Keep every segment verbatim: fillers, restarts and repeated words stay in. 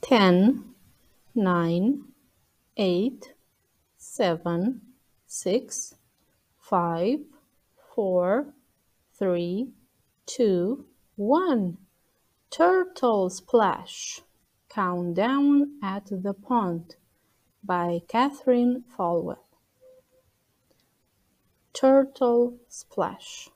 ten, nine, eight, seven, six, five, four, three, two, one. Turtle Splash. Countdown at the Pond by Catherine Falwell. Turtle Splash.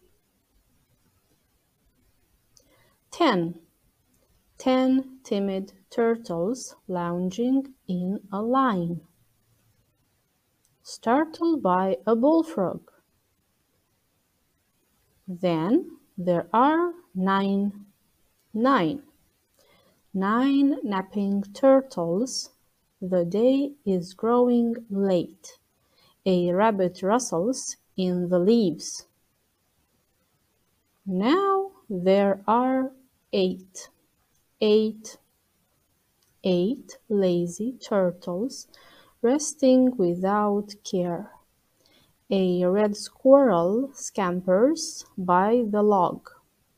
Ten. Ten timid turtles lounging in a line. Startled by a bullfrog. Then there are nine. Nine. Nine napping turtles. The day is growing late. A rabbit rustles in the leaves. Now there are eight. Eight. Eight lazy turtles resting without care. A red squirrel scampers by the log.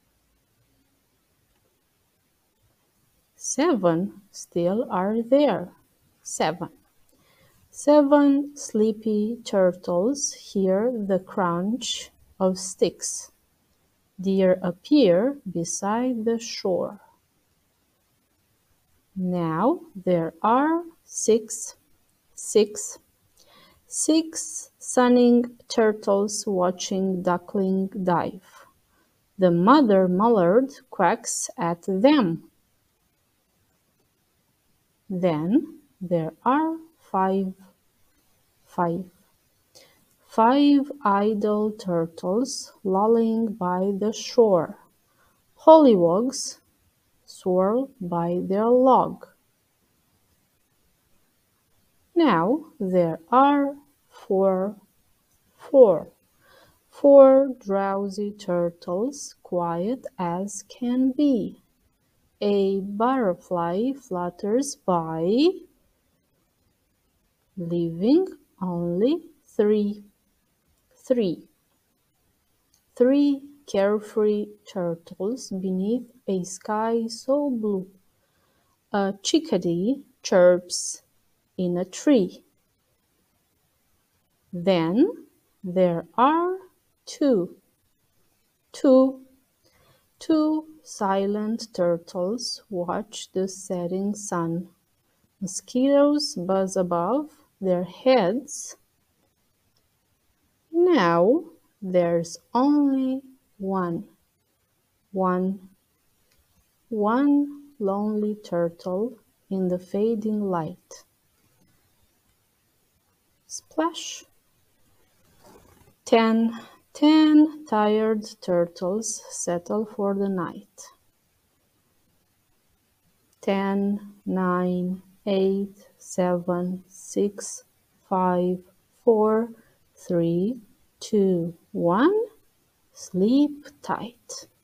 Seven still are there. Seven. Seven sleepy turtles hear the crunch of sticks. Deer appear beside the shore. Now there are six. Six. Six sunning turtles watching duckling dive. The mother mallard quacks at them. Then there are five. Five. Five idle turtles lolling by the shore. Pollywogs swirl by their log. Now there are four. Four. Four drowsy turtles, quiet as can be. A butterfly flutters by, leaving only three. Three. Three carefree turtles beneath a sky so blue. A chickadee chirps in a tree. Then there are two. Two. Two silent turtles watch the setting sun. Mosquitoes buzz above their heads. Now there's only one. One. One lonely turtle in the fading light. Splash. Ten. Ten tired turtles settle for the night. Ten, nine, eight, seven, six, five, four, three, two, one. Sleep tight.